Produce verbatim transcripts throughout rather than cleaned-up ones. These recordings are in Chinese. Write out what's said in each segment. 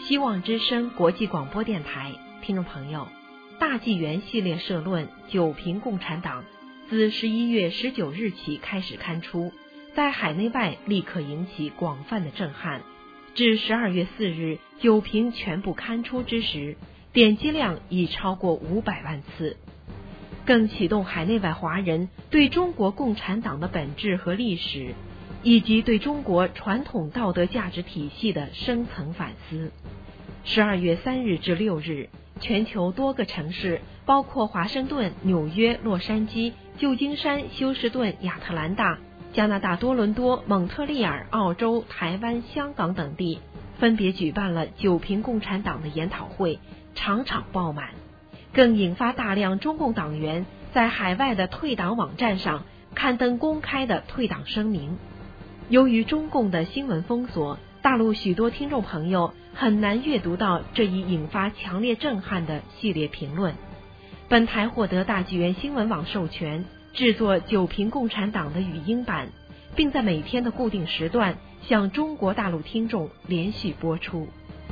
希望之声国际广播电台听众朋友，大纪元系列社论《九评共产党》自十一月十九日起开始刊出，在海内外立刻引起广泛的震撼。至十二月四日九评全部刊出之时，点击量已超过五百万次，更启动海内外华人对中国共产党的本质和历史，以及对中国传统道德价值体系的深层反思。十二月三日至六日，全球多个城市，包括华盛顿、纽约、洛杉矶、旧金山、休斯顿、亚特兰大、加拿大多伦多、蒙特利尔、澳洲、台湾、香港等地，分别举办了九评共产党的研讨会，场场爆满，更引发大量中共党员在海外的退党网站上刊登公开的退党声明。由于中共的新闻封锁，大陆许多听众朋友很难阅读到这一引发强烈震撼的系列评论。本台获得大纪元新闻网授权，制作九评共产党的语音版，并在每天的固定时段向中国大陆听众连续播出。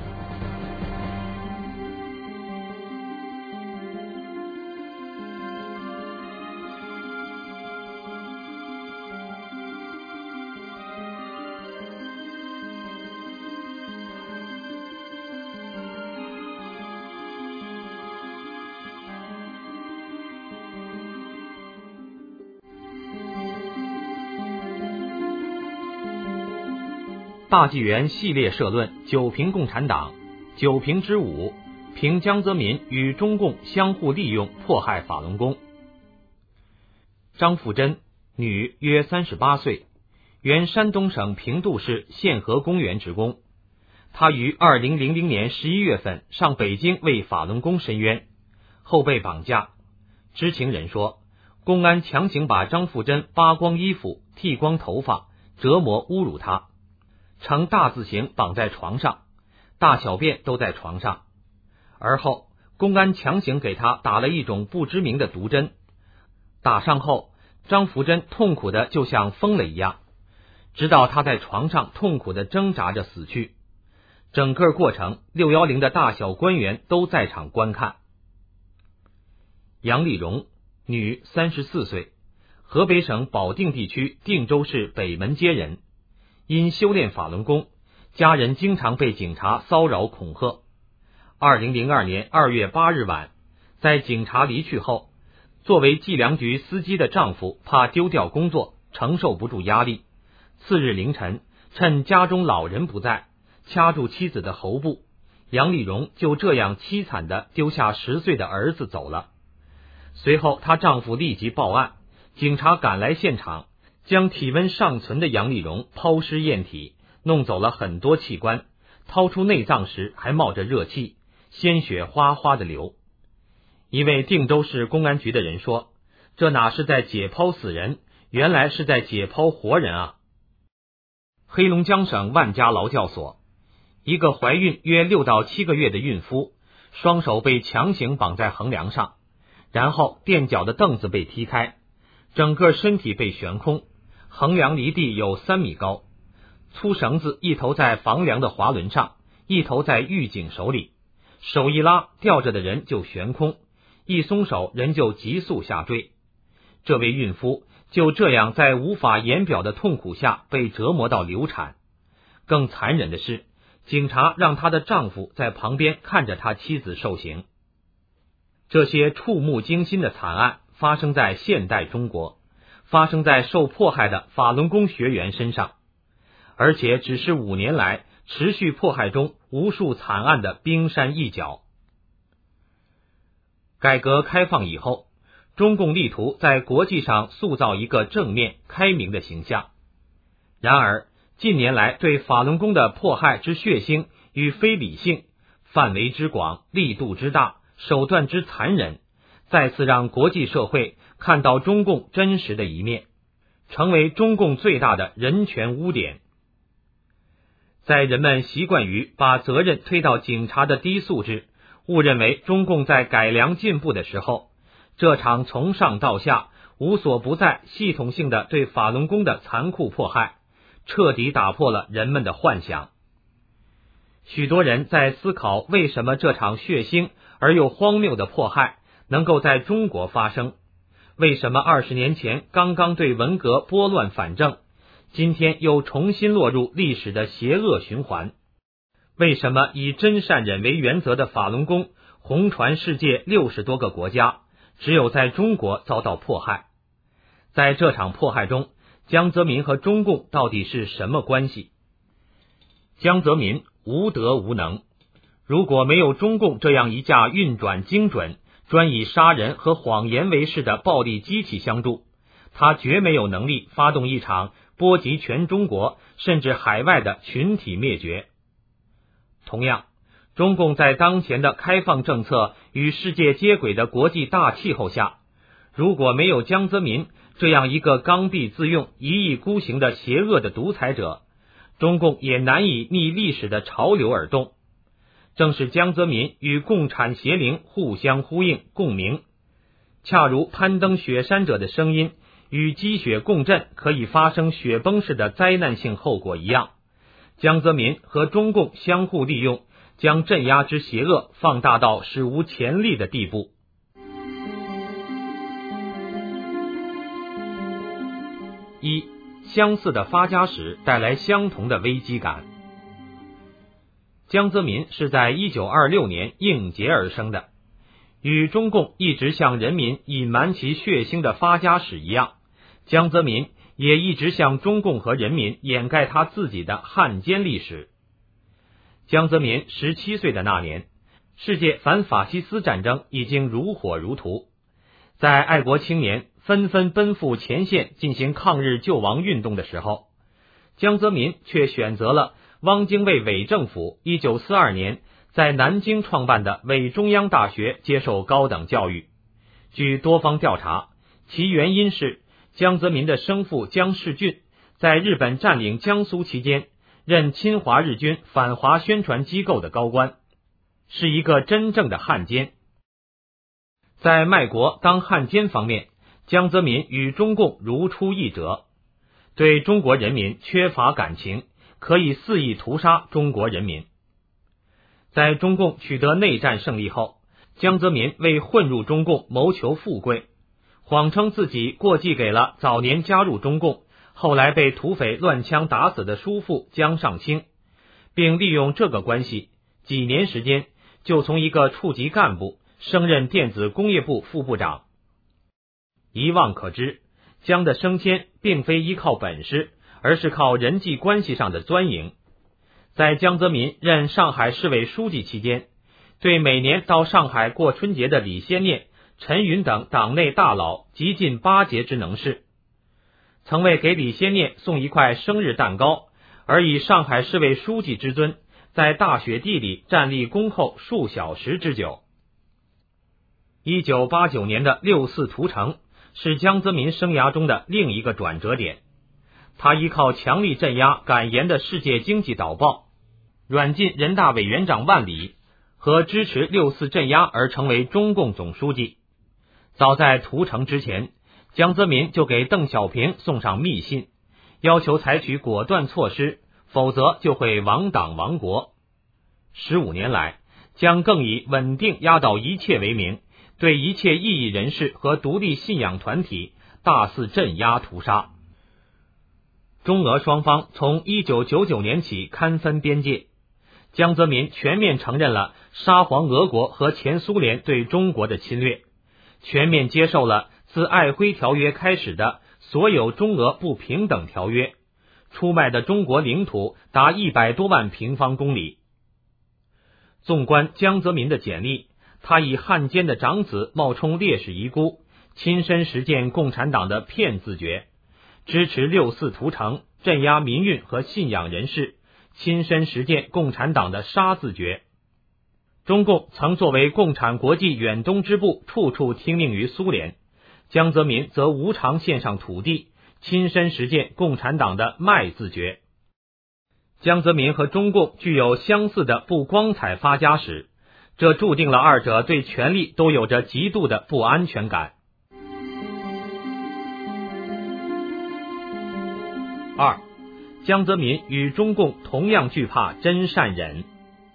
大纪元系列社论《九评共产党》九评之五，评江泽民与中共相互利用迫害法轮功。张富珍，女，约三十八岁，原山东省平度市宪和公园职工。她于二零零零年十一月份上北京为法轮功申冤，后被绑架。知情人说，公安强行把张富珍扒光衣服、剃光头发，折磨侮辱她。呈大字形绑在床上，大小便都在床上。而后公安强行给他打了一种不知名的毒针，打上后张福珍痛苦的就像疯了一样，直到他在床上痛苦的挣扎着死去。整个过程六一零的大小官员都在场观看。杨丽蓉，女，三十四岁，河北省保定地区定州市北门街人。因修炼法轮功，家人经常被警察骚扰恐吓。二零零二年二月八日晚，在警察离去后，作为计量局司机的丈夫怕丢掉工作，承受不住压力，次日凌晨趁家中老人不在，掐住妻子的喉部，杨丽蓉就这样凄惨地丢下十岁的儿子走了。随后她丈夫立即报案，警察赶来现场，将体温尚存的杨丽蓉抛尸验体，弄走了很多器官，掏出内脏时还冒着热气，鲜血哗哗的流。一位定州市公安局的人说，这哪是在解剖死人，原来是在解剖活人啊。黑龙江省万家劳教所，一个怀孕约六到七个月的孕妇，双手被强行绑在横梁上，然后垫脚的凳子被踢开，整个身体被悬空，横梁离地有三米高，粗绳子一头在房梁的滑轮上，一头在狱警手里，手一拉，吊着的人就悬空，一松手，人就急速下坠。这位孕妇就这样在无法言表的痛苦下被折磨到流产。更残忍的是，警察让她的丈夫在旁边看着她妻子受刑。这些触目惊心的惨案发生在现代中国，发生在受迫害的法轮功学员身上，而且只是五年来持续迫害中无数惨案的冰山一角。改革开放以后，中共力图在国际上塑造一个正面开明的形象。然而近年来对法轮功的迫害之血腥与非理性，范围之广，力度之大，手段之残忍，再次让国际社会看到中共真实的一面，成为中共最大的人权污点。在人们习惯于把责任推到警察的低素质，误认为中共在改良进步的时候，这场从上到下无所不在系统性的对法轮功的残酷迫害，彻底打破了人们的幻想。 许多人在思考为什么这场血腥而又荒谬的迫害能够在中国发生，为什么二十年前刚刚对文革拨乱反正，今天又重新落入历史的邪恶循环？为什么以真善忍为原则的法轮功红传世界六十多个国家，只有在中国遭到迫害？在这场迫害中，江泽民和中共到底是什么关系？江泽民无德无能，如果没有中共这样一架运转精准、专以杀人和谎言为事的暴力机器相助，他绝没有能力发动一场波及全中国甚至海外的群体灭绝。同样，中共在当前的开放政策与世界接轨的国际大气候下，如果没有江泽民这样一个刚愎自用、一意孤行的邪恶的独裁者，中共也难以逆历史的潮流而动。正是江泽民与共产邪灵互相呼应共鸣，恰如攀登雪山者的声音与积雪共振可以发生雪崩式的灾难性后果一样，江泽民和中共相互利用，将镇压之邪恶放大到史无前例的地步。一、相似的发家史带来相同的危机感。江泽民是在一九二六年应节而生的，与中共一直向人民隐瞒其血腥的发家史一样，江泽民也一直向中共和人民掩盖他自己的汉奸历史。江泽民十七岁的那年，世界反法西斯战争已经如火如荼，在爱国青年纷纷奔赴前线进行抗日救亡运动的时候，江泽民却选择了汪精卫伪政府一九四二年在南京创办的伪中央大学接受高等教育。据多方调查，其原因是江泽民的生父江世俊在日本占领江苏期间任侵华日军反华宣传机构的高官，是一个真正的汉奸。在卖国当汉奸方面，江泽民与中共如出一辙，对中国人民缺乏感情，可以肆意屠杀中国人民。在中共取得内战胜利后，江泽民为混入中共谋求富贵，谎称自己过继给了早年加入中共后来被土匪乱枪打死的叔父江上清，并利用这个关系，几年时间就从一个处级干部升任电子工业部副部长。一望可知，江的升迁并非依靠本事，而是靠人际关系上的钻营。在江泽民任上海市委书记期间，对每年到上海过春节的李先念、陈云等党内大佬极尽巴结之能事，曾为给李先念送一块生日蛋糕，而以上海市委书记之尊，在大雪地里站立恭候数小时之久。一九八九年的六四屠城是江泽民生涯中的另一个转折点，他依靠强力镇压敢言的世界经济导报，软禁人大委员长万里和支持六四镇压而成为中共总书记。早在屠城之前，江泽民就给邓小平送上密信，要求采取果断措施，否则就会亡党亡国。十五年来，江更以稳定压倒一切为名，对一切异议人士和独立信仰团体大肆镇压屠杀。中俄双方从一九九九年起勘分边界，江泽民全面承认了沙皇俄国和前苏联对中国的侵略，全面接受了自瑷珲条约开始的所有中俄不平等条约，出卖的中国领土达一百多万平方公里。纵观江泽民的简历，他以汉奸的长子冒充烈士遗孤，亲身实践共产党的骗自觉，支持六四屠城，镇压民运和信仰人士，亲身实践共产党的杀自觉。中共曾作为共产国际远东支部处处听命于苏联，江泽民则无偿献上土地，亲身实践共产党的卖自觉。江泽民和中共具有相似的不光彩发家史，这注定了二者对权力都有着极度的不安全感。二、江泽民与中共同样惧怕真善忍。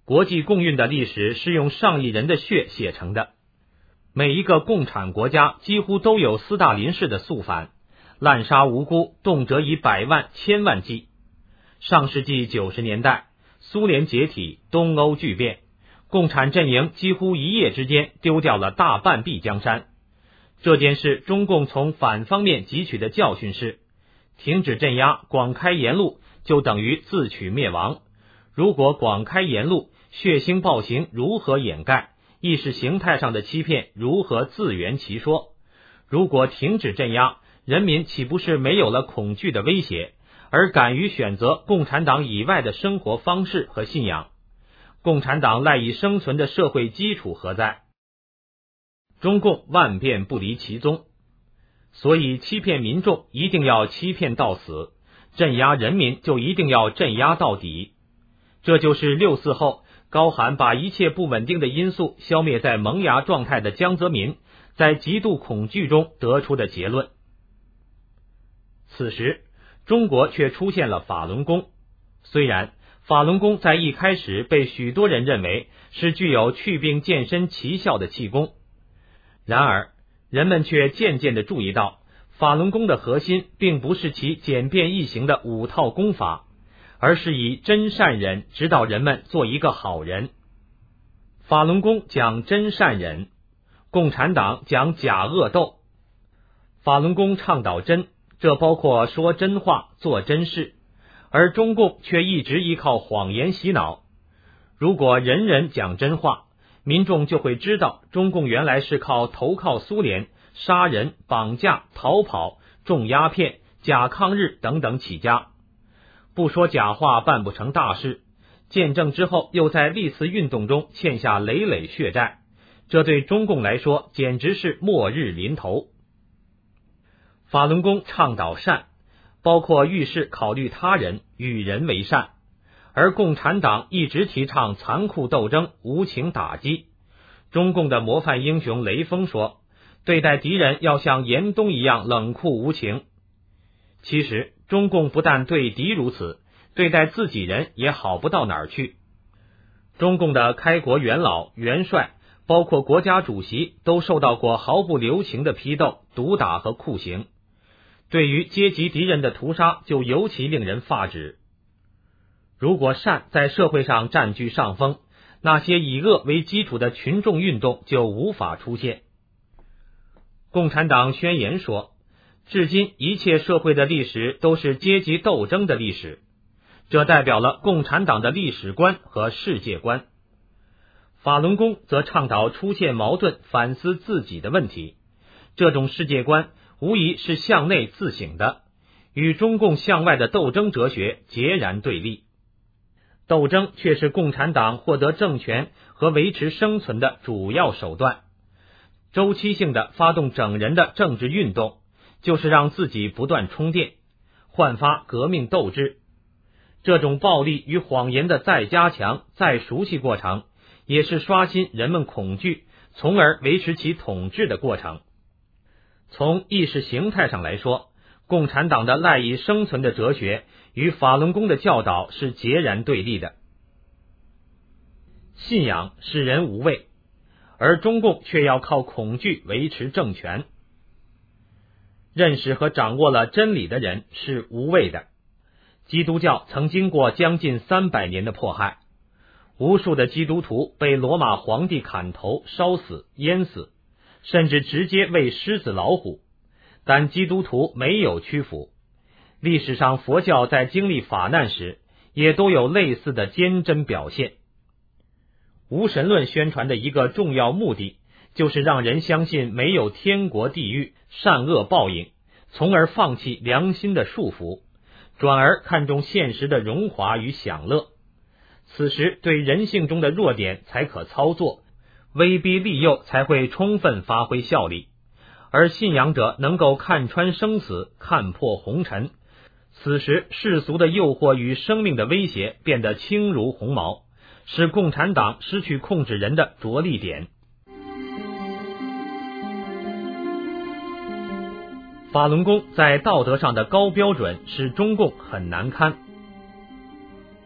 国际共运的历史是用上亿人的血写成的，每一个共产国家几乎都有斯大林式的肃反，滥杀无辜，动辄以百万、千万计。上世纪九十年代，苏联解体，东欧剧变，共产阵营几乎一夜之间丢掉了大半壁江山。这件事，中共从反方面汲取的教训是：停止镇压，广开言路，就等于自取灭亡。如果广开言路，血腥暴行如何掩盖？意识形态上的欺骗如何自圆其说？如果停止镇压，人民岂不是没有了恐惧的威胁，而敢于选择共产党以外的生活方式和信仰？共产党赖以生存的社会基础何在？中共万变不离其宗，所以欺骗民众一定要欺骗到死，镇压人民就一定要镇压到底。这就是六四后高喊把一切不稳定的因素消灭在萌芽状态的江泽民在极度恐惧中得出的结论。此时中国却出现了法轮功，虽然法轮功在一开始被许多人认为是具有祛病健身奇效的气功，然而人们却渐渐地注意到，法轮功的核心并不是其简便易行的五套功法，而是以真善忍指导人们做一个好人。法轮功讲真善忍，共产党讲假恶斗。法轮功倡导真，这包括说真话、做真事，而中共却一直依靠谎言洗脑。如果人人讲真话，民众就会知道中共原来是靠投靠苏联、杀人、绑架、逃跑、种鸦片、假抗日等等起家。不说假话办不成大事，建政之后又在历次运动中欠下累累血债，这对中共来说简直是末日临头。法轮功倡导善，包括遇事考虑他人，与人为善，而共产党一直提倡残酷斗争、无情打击。中共的模范英雄雷锋说，对待敌人要像严冬一样冷酷无情。其实中共不但对敌如此，对待自己人也好不到哪儿去。中共的开国元老、元帅，包括国家主席，都受到过毫不留情的批斗、毒打和酷刑。对于阶级敌人的屠杀就尤其令人发指。如果善在社会上占据上风，那些以恶为基础的群众运动就无法出现。共产党宣言说，至今一切社会的历史都是阶级斗争的历史，这代表了共产党的历史观和世界观。法轮功则倡导出现矛盾反思自己的问题，这种世界观无疑是向内自省的，与中共向外的斗争哲学截然对立。斗争却是共产党获得政权和维持生存的主要手段。周期性的发动整人的政治运动，就是让自己不断充电，焕发革命斗志。这种暴力与谎言的再加强、再熟悉过程，也是刷新人们恐惧，从而维持其统治的过程。从意识形态上来说，共产党的赖以生存的哲学与法轮功的教导是截然对立的。信仰使人无畏，而中共却要靠恐惧维持政权。认识和掌握了真理的人是无畏的。基督教曾经过将近三百年的迫害，无数的基督徒被罗马皇帝砍头、烧死、淹死，甚至直接喂狮子老虎，但基督徒没有屈服。历史上佛教在经历法难时，也都有类似的坚贞表现。无神论宣传的一个重要目的，就是让人相信没有天国地狱、善恶报应，从而放弃良心的束缚，转而看重现实的荣华与享乐。此时对人性中的弱点才可操作，威逼利诱才会充分发挥效力。而信仰者能够看穿生死，看破红尘，此时世俗的诱惑与生命的威胁变得轻如鸿毛，使共产党失去控制人的着力点。法轮功在道德上的高标准使中共很难堪。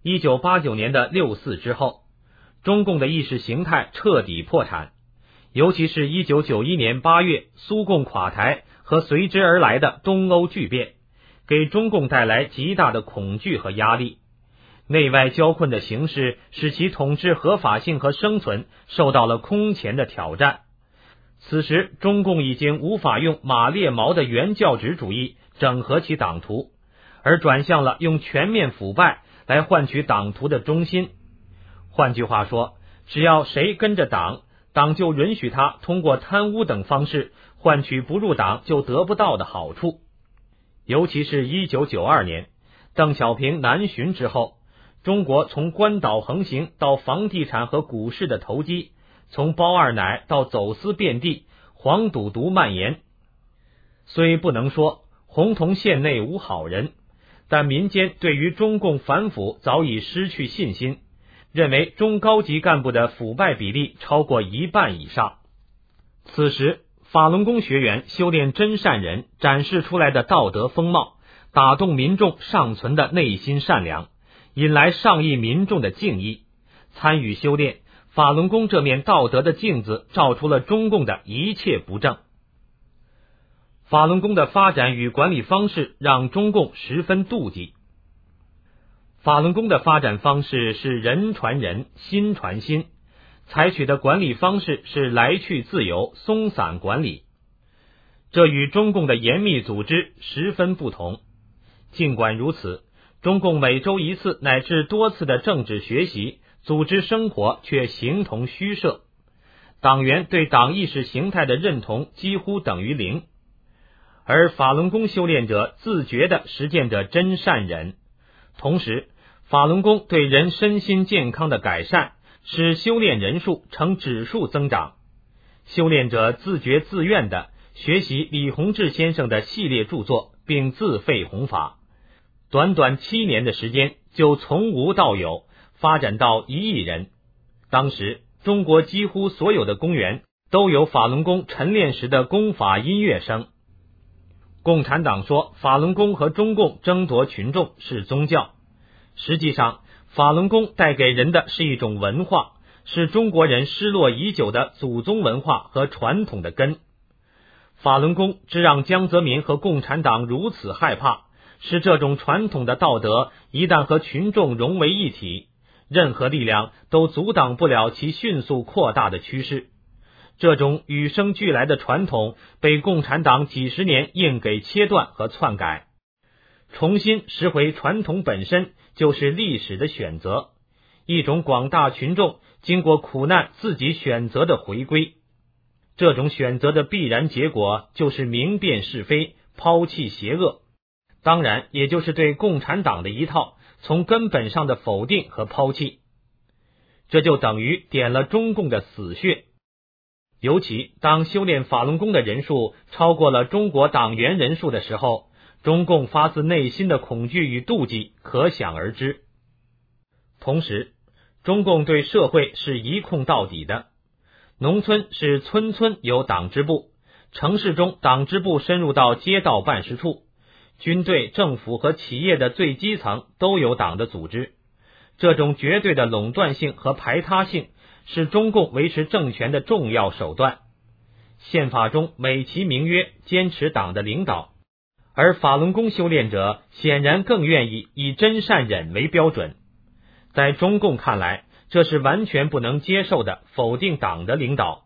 一九八九年的六四之后，中共的意识形态彻底破产，尤其是一九九一年八月苏共垮台和随之而来的东欧巨变，给中共带来极大的恐惧和压力。内外交困的形势使其统治合法性和生存受到了空前的挑战。此时，中共已经无法用马列毛的原教旨主义整合其党徒，而转向了用全面腐败来换取党徒的忠心。换句话说，只要谁跟着党，党就允许他通过贪污等方式换取不入党就得不到的好处。尤其是一九九二年邓小平南巡之后，中国从官岛横行到房地产和股市的投机，从包二奶到走私遍地，黄赌毒蔓延。虽不能说洪洞县内无好人，但民间对于中共反腐早已失去信心，认为中高级干部的腐败比例超过一半以上。此时，法轮功学员修炼真善忍展示出来的道德风貌，打动民众尚存的内心善良，引来上亿民众的敬意。参与修炼，法轮功这面道德的镜子照出了中共的一切不正。法轮功的发展与管理方式让中共十分妒忌。法轮功的发展方式是人传人，心传心，采取的管理方式是来去自由，松散管理。这与中共的严密组织十分不同。尽管如此，中共每周一次乃至多次的政治学习、组织生活却形同虚设，党员对党意识形态的认同几乎等于零。而法轮功修炼者自觉地实践着真善忍，同时法轮功对人身心健康的改善使修炼人数呈指数增长。修炼者自觉自愿地学习李洪志先生的系列著作，并自费弘法，短短七年的时间就从无到有，发展到一亿人。当时中国几乎所有的公园都有法轮功晨练时的功法音乐声。共产党说法轮功和中共争夺群众是宗教，实际上法轮功带给人的是一种文化，是中国人失落已久的祖宗文化和传统的根。法轮功之让江泽民和共产党如此害怕，是这种传统的道德一旦和群众融为一体，任何力量都阻挡不了其迅速扩大的趋势。这种与生俱来的传统被共产党几十年硬给切断和篡改，重新拾回传统本身就是历史的选择，一种广大群众经过苦难自己选择的回归。这种选择的必然结果就是明辨是非，抛弃邪恶，当然也就是对共产党的一套从根本上的否定和抛弃。这就等于点了中共的死穴。尤其当修炼法轮功的人数超过了中国党员人数的时候，中共发自内心的恐惧与妒忌可想而知。同时，中共对社会是一控到底的，农村是村村有党支部，城市中党支部深入到街道办事处，军队、政府和企业的最基层都有党的组织。这种绝对的垄断性和排他性是中共维持政权的重要手段。宪法中美其名曰坚持党的领导，而法轮功修炼者显然更愿意以真善忍为标准。在中共看来，这是完全不能接受的否定党的领导。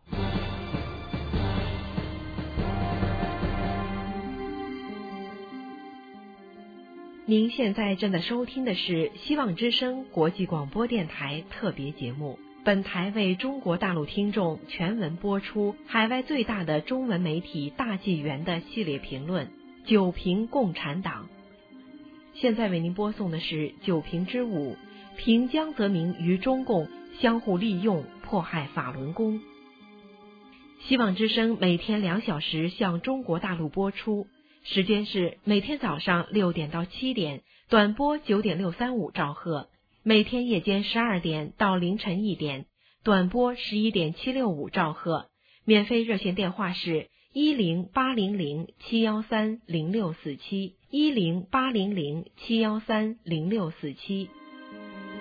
您现在正在收听的是希望之声国际广播电台特别节目，本台为中国大陆听众全文播出海外最大的中文媒体大纪元的系列评论《九评共产党》。现在为您播送的是九评之五，评江泽民与中共相互利用迫害法轮功。希望之声每天两小时向中国大陆播出，时间是每天早上六点到七点，短波九点六三五兆赫；每天夜间十二点到凌晨一点，短波十一点七六五兆赫。免费热线电话是一零八零零七幺三零六四七一零八零零七幺三零六四七。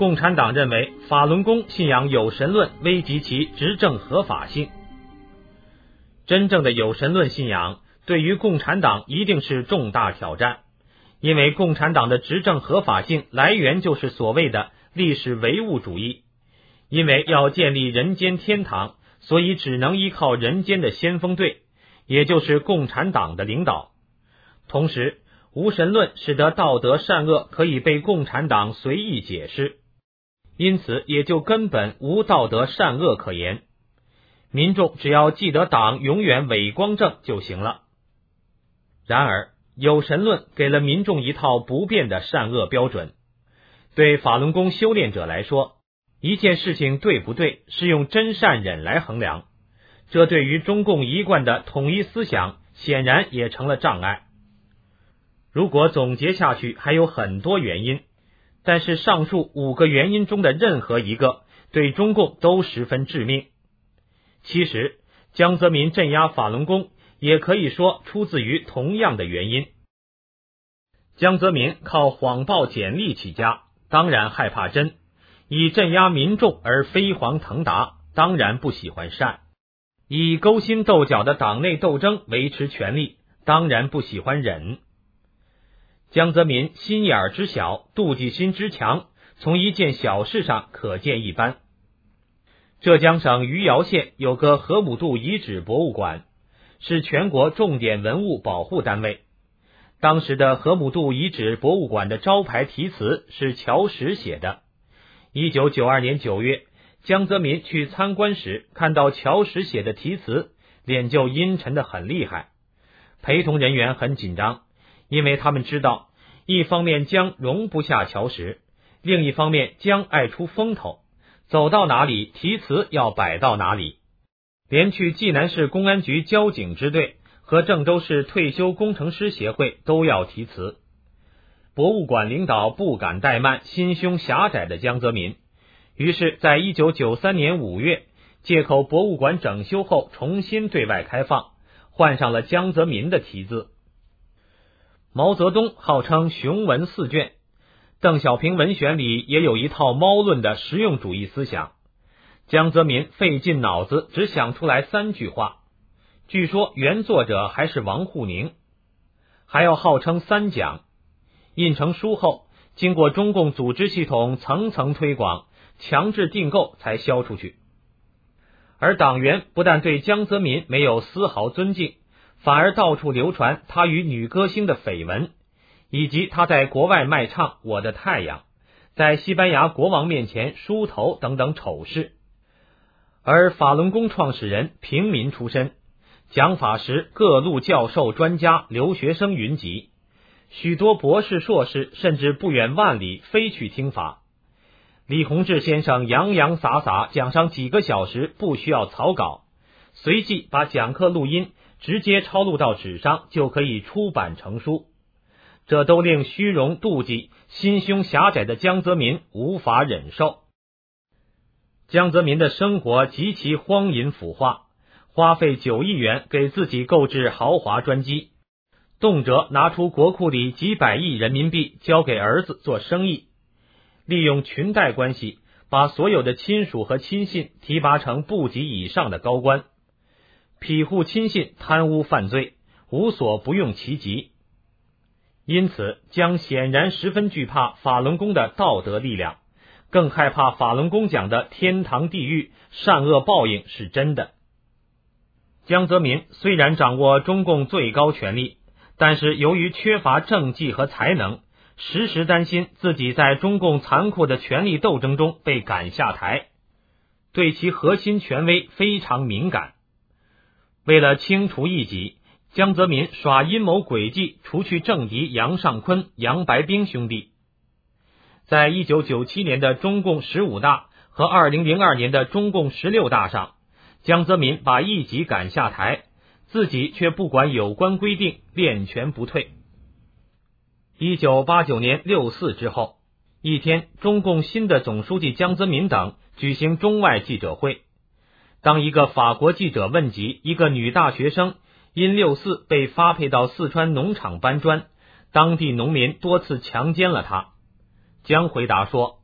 共产党认为法轮功信仰有神论，危及其执政合法性。真正的有神论信仰对于共产党一定是重大挑战，因为共产党的执政合法性来源就是所谓的历史唯物主义，因为要建立人间天堂，所以只能依靠人间的先锋队，也就是共产党的领导。同时，无神论使得道德善恶可以被共产党随意解释，因此也就根本无道德善恶可言。民众只要记得党永远伟光正就行了。然而，有神论给了民众一套不变的善恶标准。对法轮功修炼者来说，一件事情对不对是用真善忍来衡量，这对于中共一贯的统一思想显然也成了障碍。如果总结下去还有很多原因，但是上述五个原因中的任何一个对中共都十分致命。其实江泽民镇压法轮功也可以说出自于同样的原因。江泽民靠谎报简历起家，当然害怕真；以镇压民众而飞黄腾达，当然不喜欢善；以勾心斗角的党内斗争维持权力，当然不喜欢忍。江泽民心眼之小，妒忌心之强，从一件小事上可见一斑。浙江省余姚县有个河姆渡遗址博物馆，是全国重点文物保护单位。当时的河姆渡遗址博物馆的招牌题词是乔石写的。一九九二年九月，江泽民去参观时，看到乔石写的题词，脸就阴沉得很厉害。陪同人员很紧张，因为他们知道，一方面江容不下乔石，另一方面江爱出风头，走到哪里题词要摆到哪里。连去济南市公安局交警支队和郑州市退休工程师协会都要题词。博物馆领导不敢怠慢心胸狭窄的江泽民，于是在一九九三年五月，借口博物馆整修后重新对外开放，换上了江泽民的题字。毛泽东号称雄文四卷，邓小平文选里也有一套猫论的实用主义思想，江泽民费尽脑子只想出来三句话，据说原作者还是王沪宁。还要号称三讲，印成书后，经过中共组织系统层层推广，强制订购才销出去。而党员不但对江泽民没有丝毫尊敬，反而到处流传他与女歌星的绯闻，以及他在国外卖唱《我的太阳》，在西班牙国王面前梳头等等丑事。而法轮功创始人平民出身，讲法时各路教授专家留学生云集，许多博士硕士甚至不远万里飞去听法。李洪志先生洋洋洒洒讲上几个小时，不需要草稿，随即把讲课录音直接抄录到纸上，就可以出版成书。这都令虚荣妒忌、心胸狭窄的江泽民无法忍受。江泽民的生活极其荒淫腐化，花费九亿元给自己购置豪华专机，动辄拿出国库里几百亿人民币交给儿子做生意，利用裙带关系把所有的亲属和亲信提拔成部级以上的高官，庇护亲信贪污犯罪，无所不用其极。因此江显然十分惧怕法轮功的道德力量，更害怕法轮功讲的天堂地狱、善恶报应是真的。江泽民虽然掌握中共最高权力，但是由于缺乏政绩和才能，时时担心自己在中共残酷的权力斗争中被赶下台，对其核心权威非常敏感。为了清除异己，江泽民耍阴谋诡计，除去政敌杨尚昆、杨白冰兄弟。在一九九七年的中共十五大和二零零二年的中共十六大上，江泽民把异己赶下台，自己却不管有关规定，练拳不退。一九八九年六四之后，一天，中共新的总书记江泽民等举行中外记者会。当一个法国记者问及一个女大学生因六四被发配到四川农场搬砖，当地农民多次强奸了她，江回答说：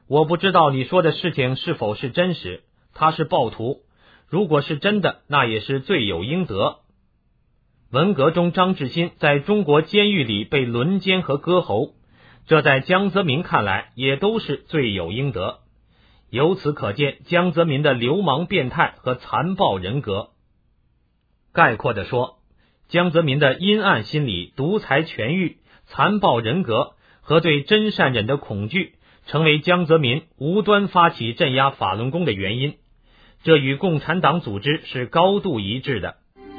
我不知道你说的事情是否是真实，他是暴徒，如果是真的，那也是罪有应得。文革中张志新在中国监狱里被轮奸和割喉，这在江泽民看来也都是罪有应得。由此可见江泽民的流氓变态和残暴人格。概括地说，江泽民的阴暗心理、独裁权欲、残暴人格和对真善忍的恐惧，成为江泽民无端发起镇压法轮功的原因，这与共产党组织是高度一致的。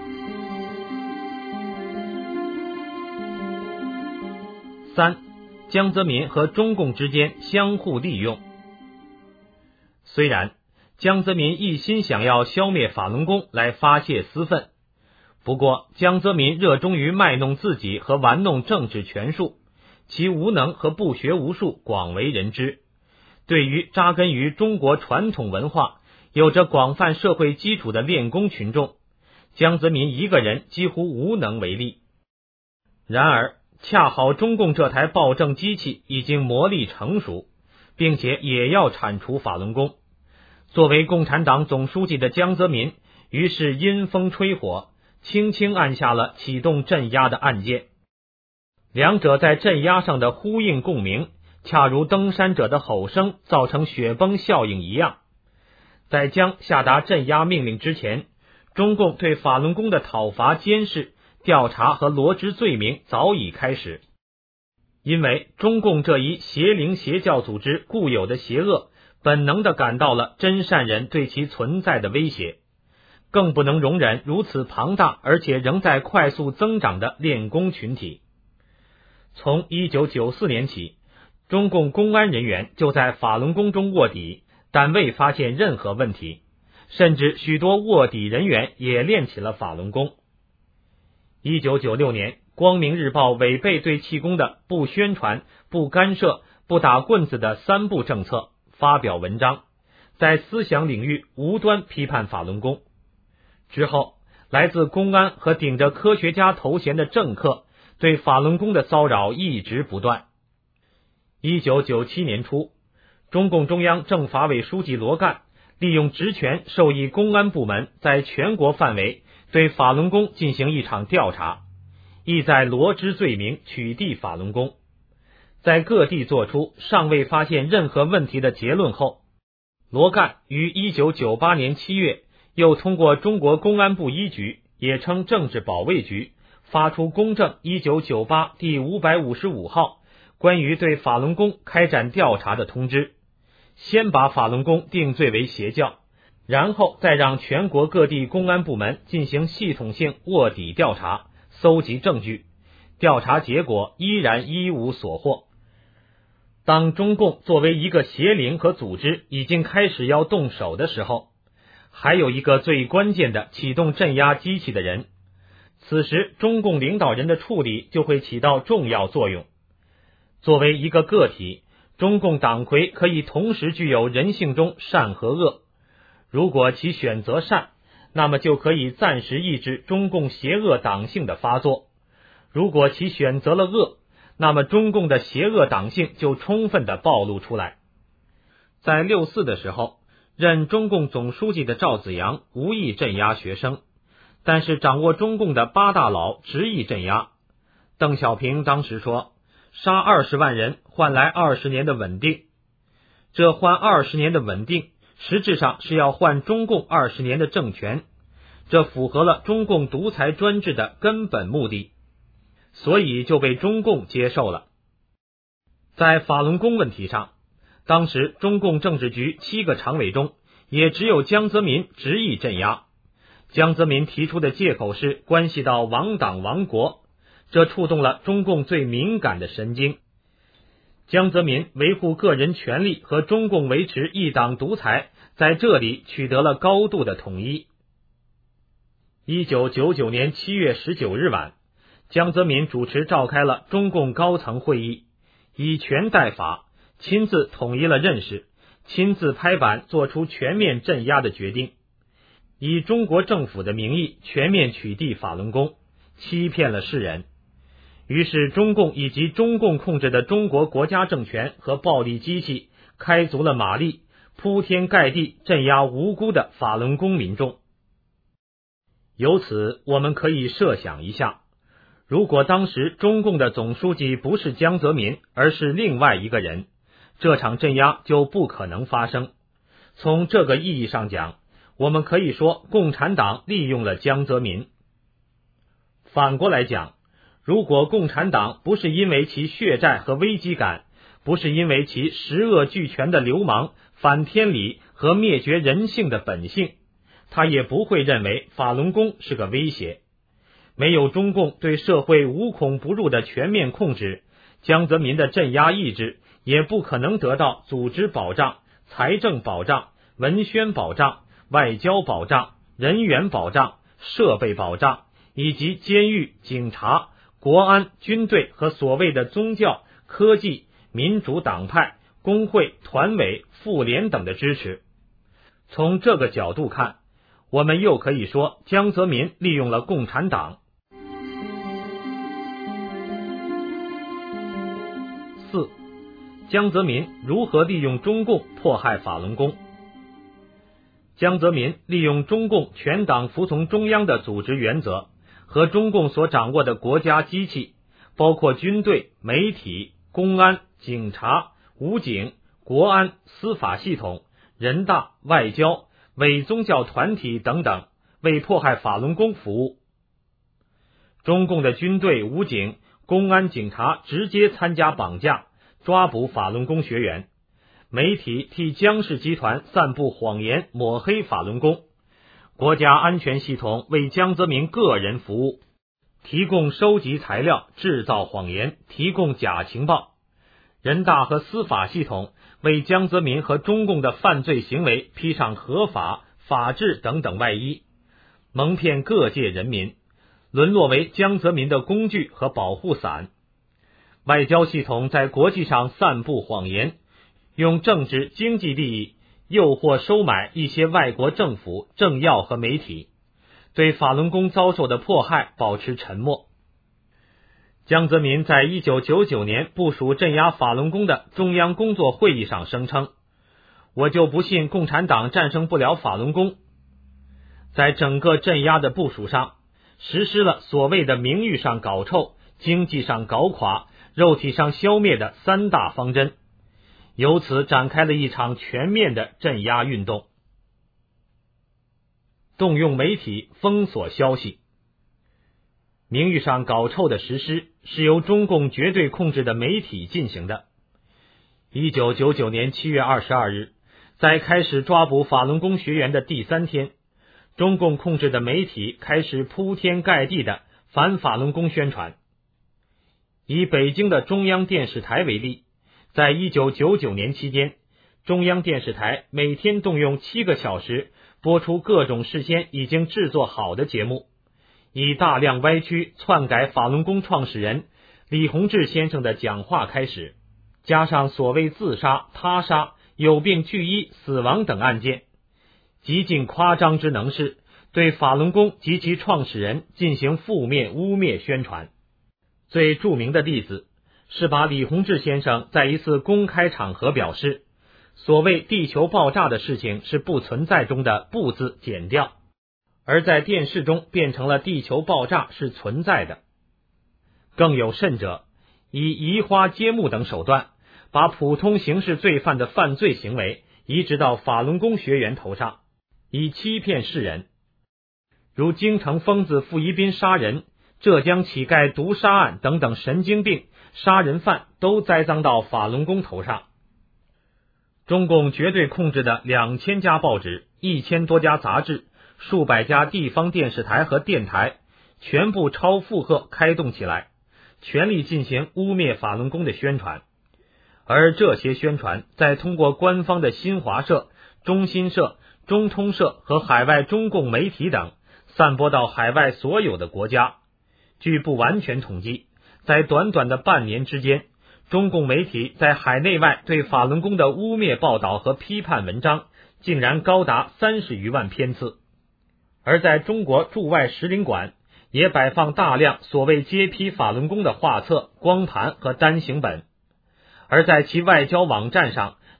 三、江泽民和中共之间相互利用。虽然江泽民一心想要消灭法轮功来发泄私愤，不过江泽民热衷于卖弄自己和玩弄政治权术，其无能和不学无术广为人知。对于扎根于中国传统文化、有着广泛社会基础的练功群众，江泽民一个人几乎无能为力。然而恰好中共这台暴政机器已经磨砺成熟，并且也要铲除法轮功。作为共产党总书记的江泽民，于是阴风吹火，轻轻按下了启动镇压的按键。两者在镇压上的呼应共鸣，恰如登山者的吼声造成雪崩效应一样。在将下达镇压命令之前，中共对法轮功的讨伐、监视、调查和罗织罪名早已开始。因为中共这一邪灵邪教组织固有的邪恶，本能地感到了真善人对其存在的威胁，更不能容忍如此庞大而且仍在快速增长的练功群体。从一九九四年起，中共公安人员就在法轮功中卧底，但未发现任何问题，甚至许多卧底人员也练起了法轮功。一九九六年，光明日报违背对气功的不宣传、不干涉、不打棍子的三不政策，发表文章，在思想领域无端批判法轮功。之后，来自公安和顶着科学家头衔的政客对法轮功的骚扰一直不断。一九九七年初，中共中央政法委书记罗干利用职权授意公安部门在全国范围对法轮功进行一场调查，意在罗织罪名，取缔法轮功。在各地做出尚未发现任何问题的结论后，罗干于一九九八年七月又通过中国公安部一局，也称政治保卫局，发出公证一九九八第五百五十五号关于对法轮功开展调查的通知，先把法轮功定罪为邪教，然后再让全国各地公安部门进行系统性卧底调查，搜集证据，调查结果依然一无所获。当中共作为一个邪灵和组织已经开始要动手的时候，还有一个最关键的启动镇压机器的人，此时中共领导人的处理就会起到重要作用。作为一个个体，中共党魁可以同时具有人性中善和恶，如果其选择善，那么就可以暂时抑制中共邪恶党性的发作；如果其选择了恶，那么中共的邪恶党性就充分地暴露出来。在六四的时候，任中共总书记的赵紫阳无意镇压学生，但是掌握中共的八大佬执意镇压。邓小平当时说，杀二十万人换来二十年的稳定，这换二十年的稳定，实质上是要换中共二十年的政权，这符合了中共独裁专制的根本目的，所以就被中共接受了。在法轮功问题上，当时中共政治局七个常委中，也只有江泽民执意镇压。江泽民提出的借口是关系到亡党亡国，这触动了中共最敏感的神经。江泽民维护个人权利和中共维持一党独裁，在这里取得了高度的统一。一九九九年七月十九日晚，江泽民主持召开了中共高层会议，以权代法，亲自统一了认识，亲自拍板做出全面镇压的决定，以中国政府的名义全面取缔法轮功，欺骗了世人。于是中共以及中共控制的中国国家政权和暴力机器开足了马力，铺天盖地镇压无辜的法轮功民众。由此我们可以设想一下，如果当时中共的总书记不是江泽民，而是另外一个人，这场镇压就不可能发生。从这个意义上讲，我们可以说共产党利用了江泽民。反过来讲，如果共产党不是因为其血债和危机感，不是因为其十恶俱全的流氓、反天理和灭绝人性的本性，他也不会认为法轮功是个威胁。没有中共对社会无孔不入的全面控制，江泽民的镇压意志也不可能得到组织保障、财政保障、文宣保障、外交保障、人员保障、设备保障，以及监狱、警察、国安、军队和所谓的宗教、科技、民主党派、工会、团委、妇联等的支持。从这个角度看，我们又可以说江泽民利用了共产党。四、江泽民如何利用中共迫害法轮功？江泽民利用中共全党服从中央的组织原则和中共所掌握的国家机器，包括军队、媒体、公安、警察、武警、国安、司法系统、人大、外交、伪宗教团体等等，为迫害法轮功服务。中共的军队、武警、公安、警察直接参加绑架、抓捕法轮功学员，媒体替江氏集团散布谎言，抹黑法轮功，国家安全系统为江泽民个人服务，提供收集材料，制造谎言，提供假情报。人大和司法系统为江泽民和中共的犯罪行为披上合法、法治等等外衣，蒙骗各界人民，沦落为江泽民的工具和保护伞。外交系统在国际上散布谎言，用政治经济利益诱惑收买一些外国政府、政要和媒体，对法轮功遭受的迫害保持沉默。江泽民在一九九九年部署镇压法轮功的中央工作会议上声称，我就不信共产党战胜不了法轮功。在整个镇压的部署上，实施了所谓的名誉上搞臭、经济上搞垮、肉体上消灭的三大方针，由此展开了一场全面的镇压运动。动用媒体封锁消息。名誉上搞臭的实施是由中共绝对控制的媒体进行的。一九九九年七月二十二日，在开始抓捕法轮功学员的第三天，中共控制的媒体开始铺天盖地的反法轮功宣传。以北京的中央电视台为例，在一九九九年期间，中央电视台每天动用七个小时播出各种事先已经制作好的节目，以大量歪曲篡改法轮功创始人李洪志先生的讲话开始，加上所谓自杀、他杀、有病拒医、死亡等案件，极尽夸张之能事，对法轮功及其创始人进行负面污蔑宣传。最著名的例子是把李洪志先生在一次公开场合表示，所谓地球爆炸的事情是不存在中的不字剪掉，而在电视中变成了地球爆炸是存在的。更有甚者，以移花接木等手段，把普通刑事罪犯的犯罪行为移植到法轮功学员头上，以欺骗世人。如京城疯子傅宜宾杀人、浙江乞丐毒杀案等等神经病、杀人犯都栽赃到法轮功头上。中共绝对控制的两千家报纸、一千多家杂志、数百家地方电视台和电台，全部超负荷开动起来，全力进行污蔑法轮功的宣传。而这些宣传再通过官方的新华社、中新社、中通社和海外中共媒体等，散播到海外所有的国家。据不完全统计，在短短的半年之间，中共媒体在海内外对法轮功的污蔑报道和批判文章竟然高达三十余万篇次。而在中国驻外使领馆也摆放大量所谓揭批法轮功的画册、光盘和单行本。而在其外交网站上，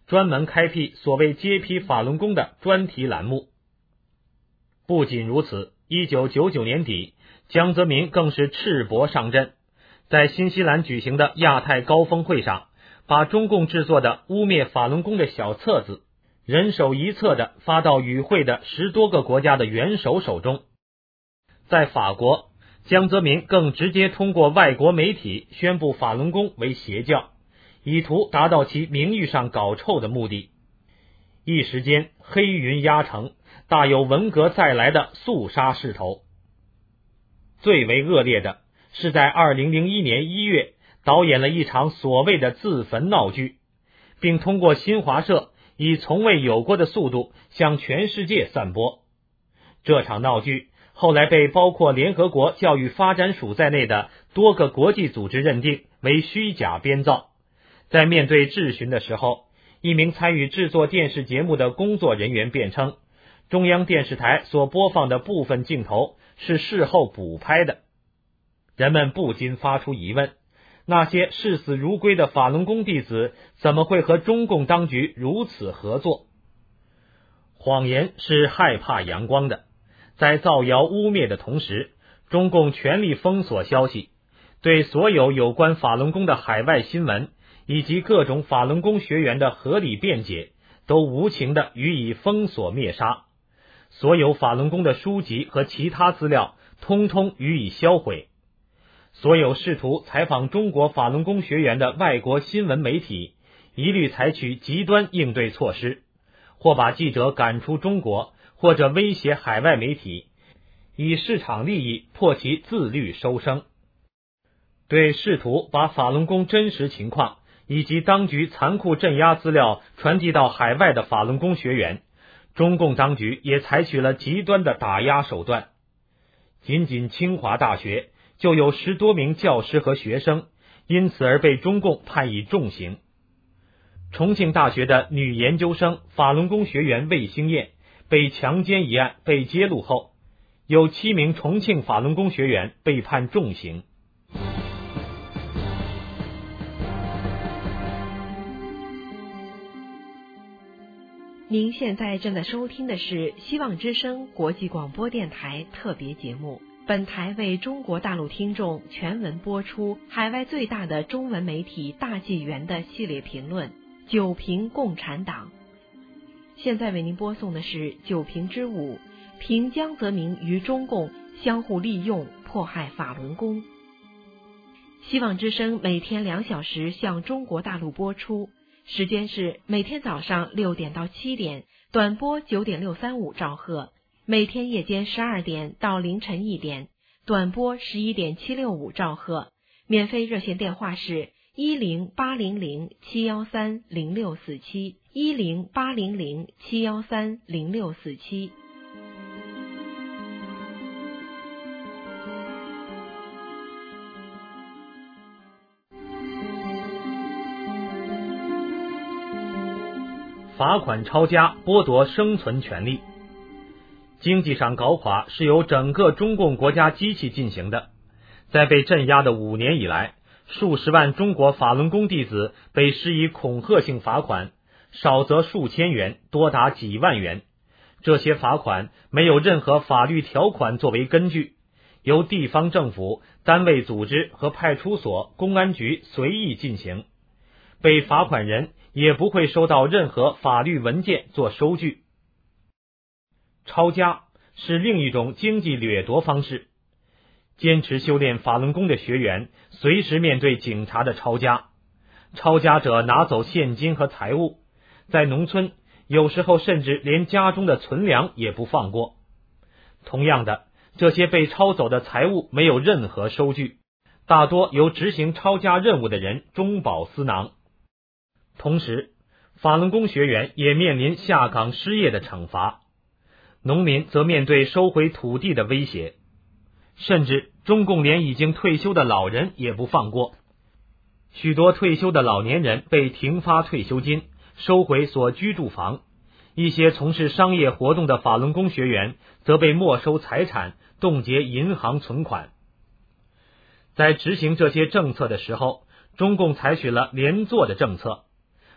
专门开辟所谓揭批法轮功的专题栏目。不仅如此，一九九九年底，江泽民更是赤膊上阵，在新西兰举行的亚太高峰会上，把中共制作的污蔑法轮功的小册子人手一册的发到与会的十多个国家的元首手中。在法国，江泽民更直接通过外国媒体宣布法轮功为邪教，以图达到其名誉上搞臭的目的。一时间黑云压城，大有文革再来的肃杀势头。最为恶劣的是在二零零一年一月导演了一场所谓的自焚闹剧，并通过新华社以从未有过的速度向全世界散播。这场闹剧后来被包括联合国教育发展署在内的多个国际组织认定为虚假编造。在面对质询的时候，一名参与制作电视节目的工作人员辩称，中央电视台所播放的部分镜头是事后补拍的。人们不禁发出疑问，那些视死如归的法轮功弟子怎么会和中共当局如此合作？谎言是害怕阳光的，在造谣污蔑的同时，中共全力封锁消息，对所有有关法轮功的海外新闻以及各种法轮功学员的合理辩解都无情地予以封锁灭杀，所有法轮功的书籍和其他资料通通予以销毁。所有试图采访中国法轮功学员的外国新闻媒体一律采取极端应对措施，或把记者赶出中国，或者威胁海外媒体，以市场利益迫其自律收声。对试图把法轮功真实情况以及当局残酷镇压资料传递到海外的法轮功学员，中共当局也采取了极端的打压手段。仅仅清华大学就有十多名教师和学生因此而被中共判以重刑。重庆大学的女研究生法轮功学员魏兴燕被强奸一案被揭露后，有七名重庆法轮功学员被判重刑。 您现在正在收听的是希望之声国际广播电台特别节目，本台为中国大陆听众全文播出海外最大的中文媒体大纪元的系列评论《九评共产党》。现在为您播送的是九评之五，评江泽民与中共相互利用迫害法轮功。希望之声每天两小时向中国大陆播出，时间是每天早上六点到七点，短波九点六三五兆赫；每天夜间十二点到凌晨一点，短波十一点七六五兆赫。免费热线电话是一零八零零七幺三零六四七一零八零零七幺三零六四七。 罚款抄家剥夺生存权利。经济上搞垮是由整个中共国家机器进行的。在被镇压的五年以来，数十万中国法轮功弟子被施以恐吓性罚款，少则数千元，多达几万元。这些罚款没有任何法律条款作为根据，由地方政府、单位组织和派出所、公安局随意进行。被罚款人也不会收到任何法律文件做收据。抄家是另一种经济掠夺方式。坚持修炼法轮功的学员随时面对警察的抄家，抄家者拿走现金和财物，在农村有时候甚至连家中的存粮也不放过。同样的，这些被抄走的财物没有任何收据，大多由执行抄家任务的人中饱私囊。同时，法轮功学员也面临下岗失业的惩罚，农民则面对收回土地的威胁，甚至中共连已经退休的老人也不放过。许多退休的老年人被停发退休金，收回所居住房，一些从事商业活动的法轮功学员则被没收财产，冻结银行存款。在执行这些政策的时候，中共采取了连坐的政策，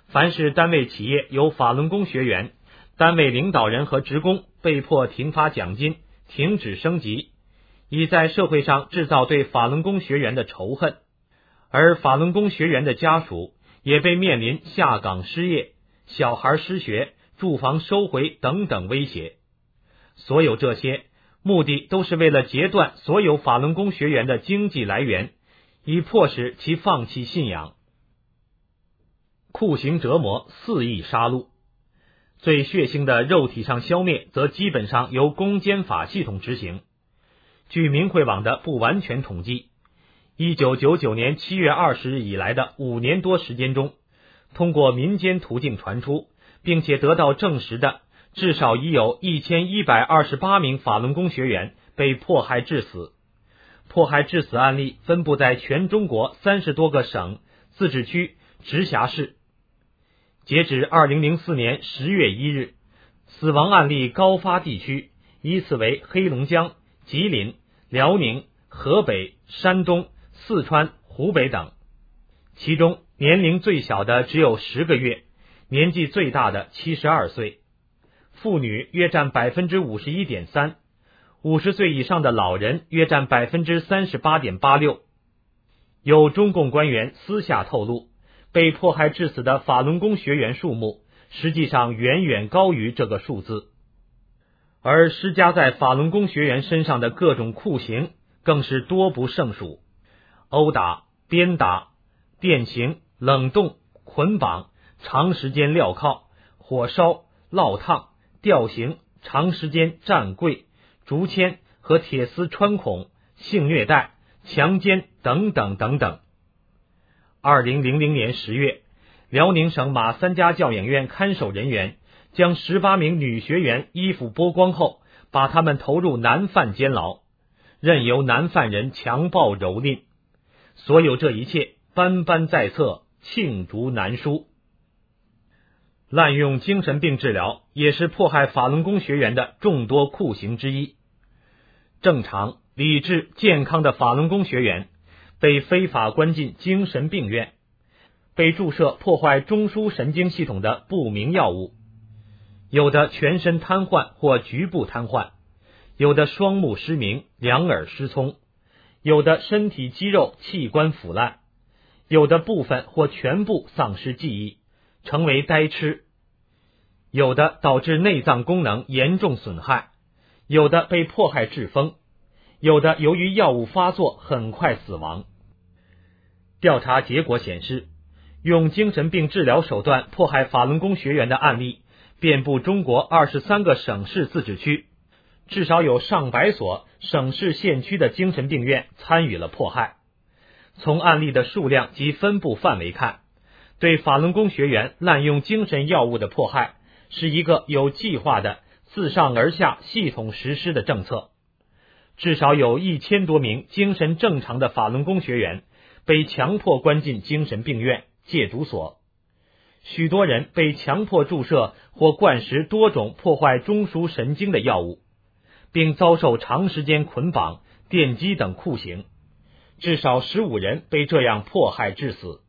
凡是单位企业有法轮功学员，单位领导人和职工被迫停发奖金，停止升级，以在社会上制造对法轮功学员的仇恨。而法轮功学员的家属也被面临下岗失业、小孩失学、住房收回等等威胁。所有这些目的都是为了截断所有法轮功学员的经济来源，以迫使其放弃信仰。酷刑折磨肆意杀戮，最血腥的肉体上消灭则基本上由公检法系统执行。据明慧网的不完全统计，一九九九年七月二十日以来的五年多时间中，通过民间途径传出并且得到证实的，至少已有一千一百二十八名法轮功学员被迫害致死。迫害致死案例分布在全中国三十多个省、自治区、直辖市。截止二零零四年十月一日，死亡案例高发地区依次为黑龙江、吉林、辽宁、河北、山东、四川、湖北等。其中年龄最小的只有十个月，年纪最大的七十二岁，妇女约占 百分之五十一点三， 五十岁以上的老人约占 百分之三十八点八六。 有中共官员私下透露，被迫害致死的法轮功学员数目实际上远远高于这个数字。而施加在法轮功学员身上的各种酷刑更是多不胜数，殴打、鞭打、电刑、冷冻、捆绑、长时间镣铐、火烧、烙烫、吊刑、长时间站跪、竹签和铁丝穿孔、性虐待、强奸等等等等。二零零零年十月，辽宁省马三家教养院看守人员将十八名女学员衣服剥光后，把他们投入男犯监牢，任由男犯人强暴蹂躏。所有这一切斑斑在册，罄竹难书。滥用精神病治疗也是迫害法轮功学员的众多酷刑之一。正常、理智、健康的法轮功学员被非法关进精神病院，被注射破坏中枢神经系统的不明药物，有的全身瘫痪或局部瘫痪，有的双目失明、两耳失聪，有的身体肌肉器官腐烂，有的部分或全部丧失记忆，成为呆痴，有的导致内脏功能严重损害，有的被迫害致疯，有的由于药物发作很快死亡。调查结果显示，用精神病治疗手段迫害法轮功学员的案例遍布中国二十三个省市自治区，至少有上百所省市县区的精神病院参与了迫害。从案例的数量及分布范围看，对法轮功学员滥用精神药物的迫害是一个有计划的自上而下系统实施的政策。至少有一千多名精神正常的法轮功学员被强迫关进精神病院、戒毒所，许多人被强迫注射或灌食多种破坏中枢神经的药物，并遭受长时间捆绑、电击等酷刑，至少十五人被这样迫害致死。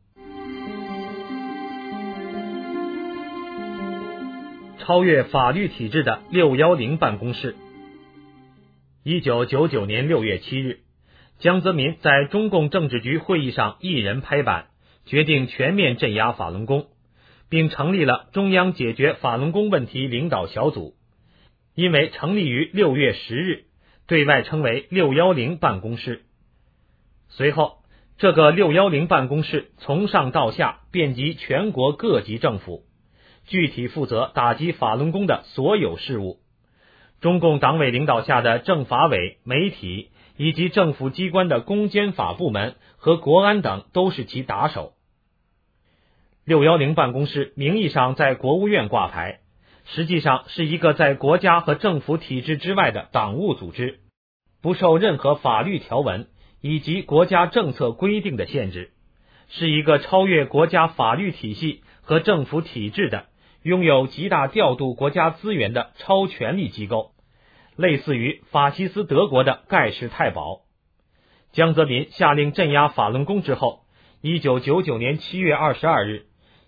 超越法律体制的六一零办公室。一九九九年六月七日，江泽民在中共政治局会议上一人拍板，决定全面镇压法轮功，并成立了中央解决法轮功问题领导小组。因为成立于六月十日，对外称为六一零办公室。随后，这个六一零办公室从上到下遍及全国各级政府，具体负责打击法轮功的所有事务。中共党委领导下的政法委、媒体以及政府机关的公监法部门和国安等都是其打手。六一零办公室名义上在国务院挂牌，实际上是一个在国家和政府体制之外的党务组织，不受任何法律条文以及国家政策规定的限制，是一个超越国家法律体系和政府体制的拥有极大调度国家资源的超权力机构，类似于法西斯德国的盖世太保。江泽民下令镇压法轮功之后，一九九九年七月二十二日，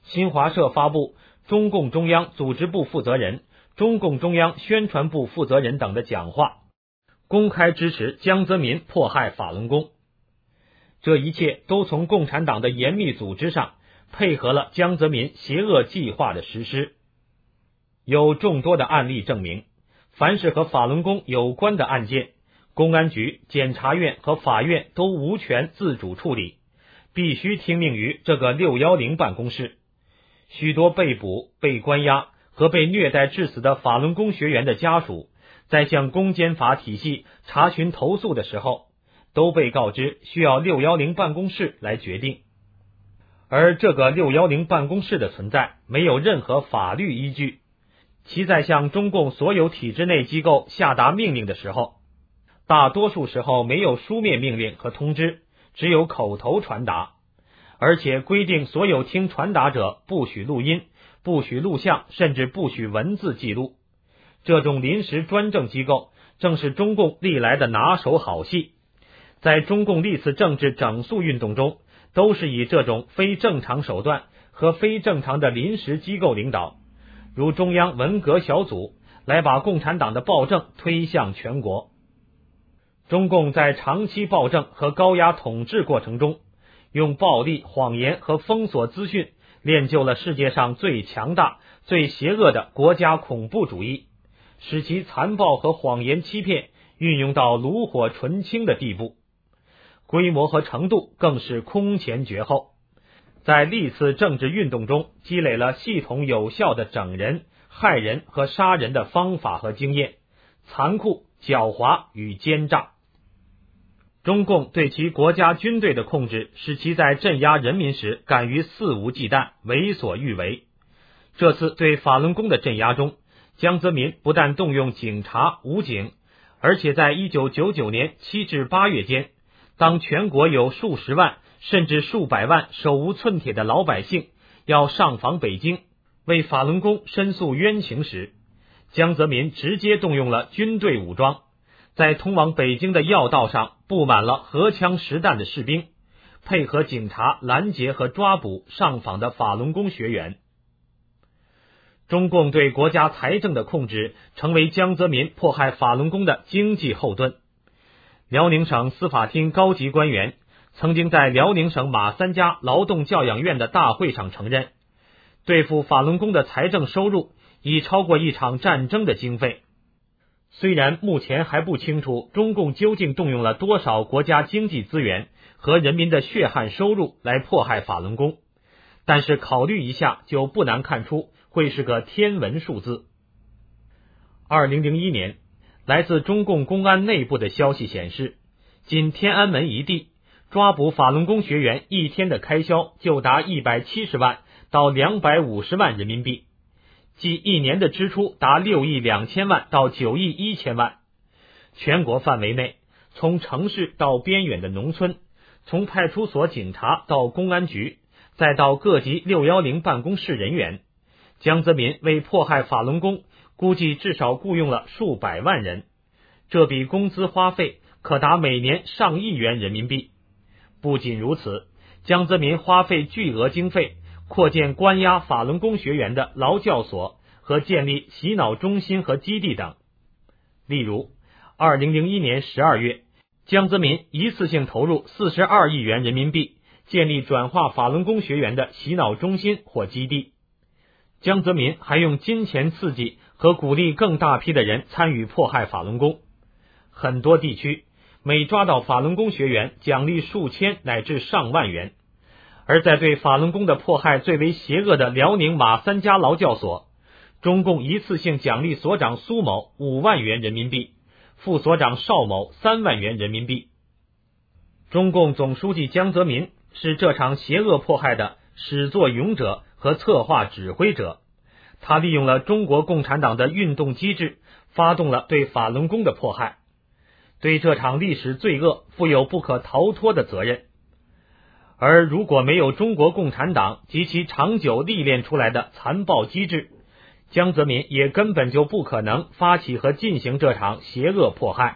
新华社发布中共中央组织部负责人、中共中央宣传部负责人等的讲话，公开支持江泽民迫害法轮功。这一切都从共产党的严密组织上配合了江泽民邪恶计划的实施。有众多的案例证明，凡是和法轮功有关的案件，公安局、检察院和法院都无权自主处理，必须听命于这个六一零办公室。许多被捕、被关押和被虐待致死的法轮功学员的家属，在向公检法体系查询投诉的时候，都被告知需要六一零办公室来决定。而这个六一零办公室的存在没有任何法律依据，其在向中共所有体制内机构下达命令的时候，大多数时候没有书面命令和通知，只有口头传达，而且规定所有听传达者不许录音、不许录像，甚至不许文字记录。这种临时专政机构正是中共历来的拿手好戏，在中共历次政治整肃运动中，都是以这种非正常手段和非正常的临时机构领导，如中央文革小组，来把共产党的暴政推向全国。中共在长期暴政和高压统治过程中，用暴力、谎言和封锁资讯练就了世界上最强大、最邪恶的国家恐怖主义，使其残暴和谎言欺骗运用到炉火纯青的地步，规模和程度更是空前绝后。在历次政治运动中积累了系统有效的整人、害人和杀人的方法和经验，残酷、狡猾与奸诈。中共对其国家军队的控制，使其在镇压人民时敢于肆无忌惮、为所欲为。这次对法轮功的镇压中，江泽民不但动用警察、武警，而且在一九九九年七至八月间，当全国有数十万甚至数百万手无寸铁的老百姓要上访北京，为法轮功申诉冤情时，江泽民直接动用了军队武装，在通往北京的要道上布满了荷枪实弹的士兵，配合警察拦截和抓捕上访的法轮功学员。中共对国家财政的控制成为江泽民迫害法轮功的经济后盾。辽宁省司法厅高级官员曾经在辽宁省马三家劳动教养院的大会上承认，对付法轮功的财政收入已超过一场战争的经费。虽然目前还不清楚中共究竟动用了多少国家经济资源和人民的血汗收入来迫害法轮功，但是考虑一下就不难看出会是个天文数字。二零零一年，来自中共公安内部的消息显示，仅天安门一地抓捕法轮功学员一天的开销就达一百七十万到两百五十万人民币，即一年的支出达六亿两千万到九亿一千万。全国范围内，从城市到边远的农村，从派出所警察到公安局，再到各级六一零办公室人员，江泽民为迫害法轮功估计至少雇佣了数百万人，这笔工资花费可达每年上亿元人民币。不仅如此，江泽民花费巨额经费扩建关押法轮功学员的劳教所和建立洗脑中心和基地等。例如二零零一年十二月，江泽民一次性投入四十二亿元人民币建立转化法轮功学员的洗脑中心或基地。江泽民还用金钱刺激和鼓励更大批的人参与迫害法轮功。很多地区每抓到法轮功学员奖励数千乃至上万元，而在对法轮功的迫害最为邪恶的辽宁马三家劳教所，中共一次性奖励所长苏某五万元人民币，副所长邵某三万元人民币。中共总书记江泽民是这场邪恶迫害的始作俑者和策划指挥者，他利用了中国共产党的运动机制，发动了对法轮功的迫害，对这场历史罪恶负有不可逃脱的责任。而如果没有中国共产党及其长久历练出来的残暴机制，江泽民也根本就不可能发起和进行这场邪恶迫害。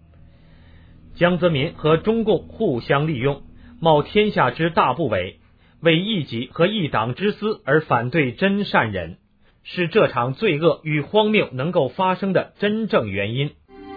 江泽民和中共互相利用，冒天下之大不韪， 为异己和异党之私而反对真善忍，是这场罪恶与荒谬能够发生的真正原因。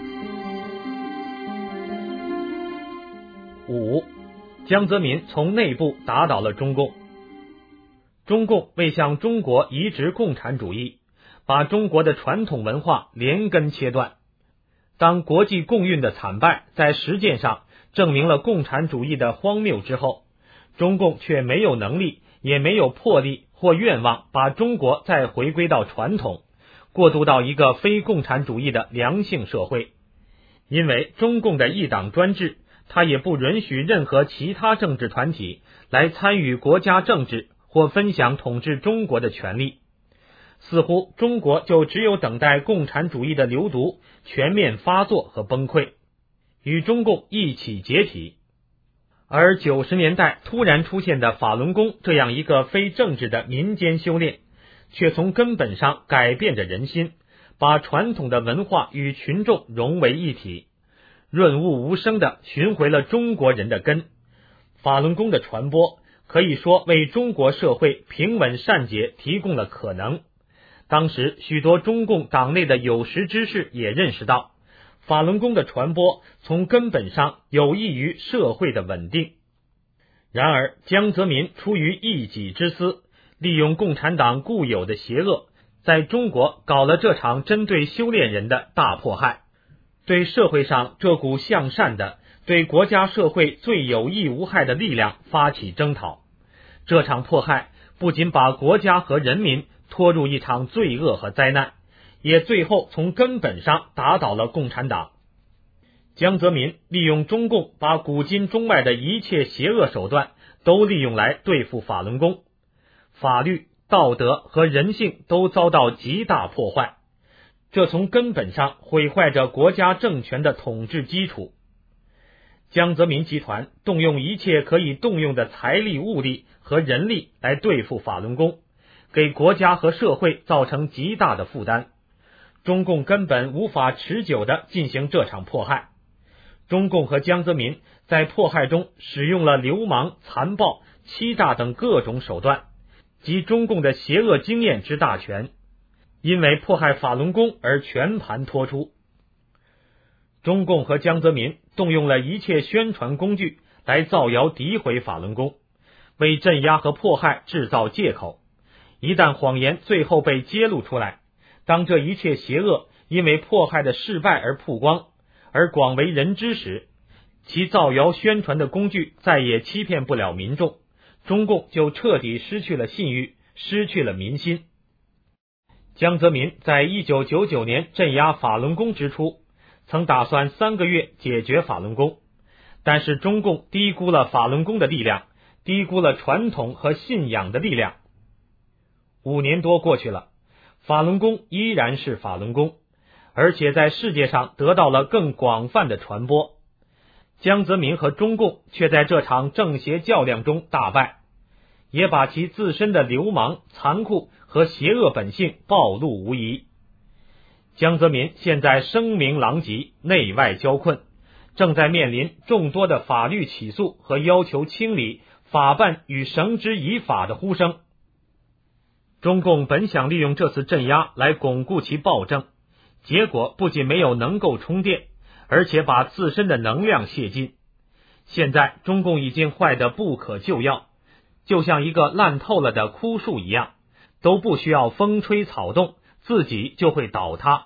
五，江泽民从内部打倒了中共。中共为向中国移植共产主义，把中国的传统文化连根切断。当国际共运的惨败在实践上证明了共产主义的荒谬之后，中共却没有能力，也没有魄力或愿望把中国再回归到传统，过渡到一个非共产主义的良性社会。因为中共的一党专制，它也不允许任何其他政治团体来参与国家政治或分享统治中国的权利。似乎中国就只有等待共产主义的流毒全面发作和崩溃，与中共一起解体。而九十年代突然出现的法轮功这样一个非政治的民间修炼，却从根本上改变着人心，把传统的文化与群众融为一体，润物无声地寻回了中国人的根。法轮功的传播可以说为中国社会平稳善解提供了可能。当时许多中共党内的有识之士也认识到，法轮功的传播从根本上有益于社会的稳定。然而江泽民出于一己之私，利用共产党固有的邪恶，在中国搞了这场针对修炼人的大迫害，对社会上这股向善的、对国家社会最有益无害的力量发起征讨。这场迫害不仅把国家和人民拖入一场罪恶和灾难，也最后从根本上打倒了共产党。江泽民利用中共把古今中外的一切邪恶手段都利用来对付法轮功，法律、道德和人性都遭到极大破坏，这从根本上毁坏着国家政权的统治基础。江泽民集团动用一切可以动用的财力、物力和人力来对付法轮功，给国家和社会造成极大的负担。中共根本无法持久地进行这场迫害。中共和江泽民在迫害中使用了流氓、残暴、欺诈等各种手段，集中共的邪恶经验之大全，因为迫害法轮功而全盘托出。中共和江泽民动用了一切宣传工具来造谣诋毁法轮功，为镇压和迫害制造借口。一旦谎言最后被揭露出来，当这一切邪恶因为迫害的失败而曝光，而广为人知时，其造谣宣传的工具再也欺骗不了民众，中共就彻底失去了信誉，失去了民心。江泽民在一九九九年镇压法轮功之初，曾打算三个月解决法轮功，但是中共低估了法轮功的力量，低估了传统和信仰的力量。五年多过去了，法轮功依然是法轮功，而且在世界上得到了更广泛的传播。江泽民和中共却在这场正邪较量中大败，也把其自身的流氓、残酷和邪恶本性暴露无遗。江泽民现在声名狼藉，内外交困，正在面临众多的法律起诉和要求清理法办与绳之以法的呼声。中共本想利用这次镇压来巩固其暴政，结果不仅没有能够充电，而且把自身的能量泄尽。现在中共已经坏得不可救药，就像一个烂透了的枯树一样，都不需要风吹草动，自己就会倒塌。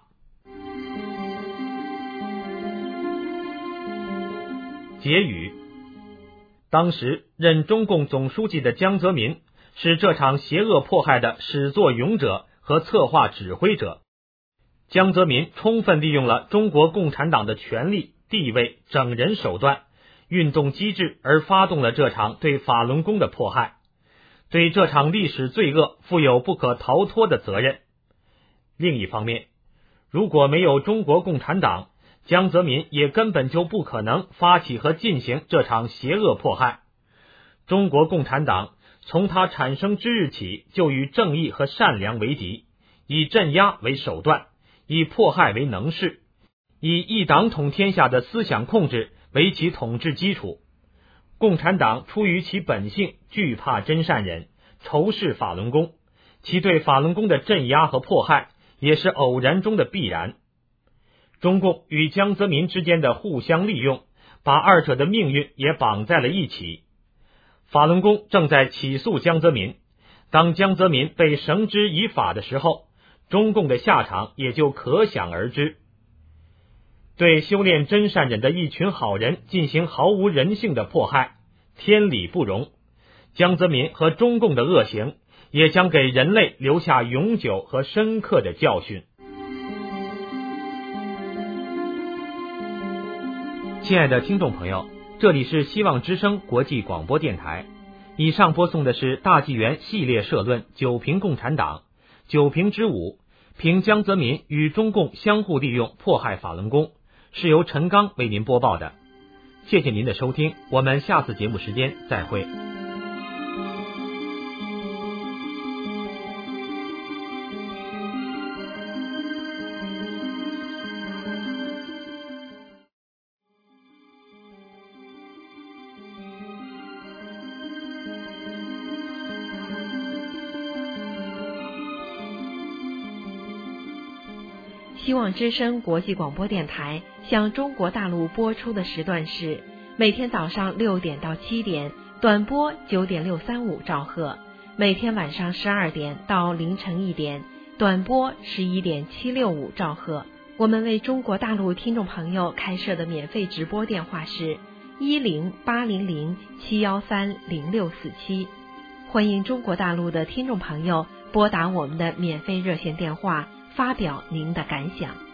结语：当时任中共总书记的江泽民是这场邪恶迫害的始作俑者和策划指挥者。江泽民充分利用了中国共产党的权力、地位、整人手段、运动机制，而发动了这场对法轮功的迫害，对这场历史罪恶负有不可逃脱的责任。另一方面，如果没有中国共产党，江泽民也根本就不可能发起和进行这场邪恶迫害。中国共产党从它产生之日起，就与正义和善良为敌，以镇压为手段，以迫害为能事，以一党统天下的思想控制为其统治基础。 共产党出于其本性惧怕真善忍，仇视法轮功，其对法轮功的镇压和迫害也是偶然中的必然。中共与江泽民之间的互相利用，把二者的命运也绑在了一起。法轮功正在起诉江泽民，当江泽民被绳之以法的时候，中共的下场也就可想而知。对修炼真善忍的一群好人进行毫无人性的迫害，天理不容。江泽民和中共的恶行也将给人类留下永久和深刻的教训。亲爱的听众朋友，这里是希望之声国际广播电台，以上播送的是大纪元系列社论《九评共产党》九评之五，评江泽民与中共相互利用迫害法轮功，是由陈刚为您播报的。谢谢您的收听，我们下次节目时间再会。 希望之声国际广播电台向中国大陆播出的时段是每天早上六点到七点，短波九点六三五兆赫；每天晚上十二点到凌晨一点，短波十一点七六五兆赫。我们为中国大陆听众朋友开设的免费直播电话是一零八零零七幺三零六四七，欢迎中国大陆的听众朋友拨打我们的免费热线电话，发表您的感想。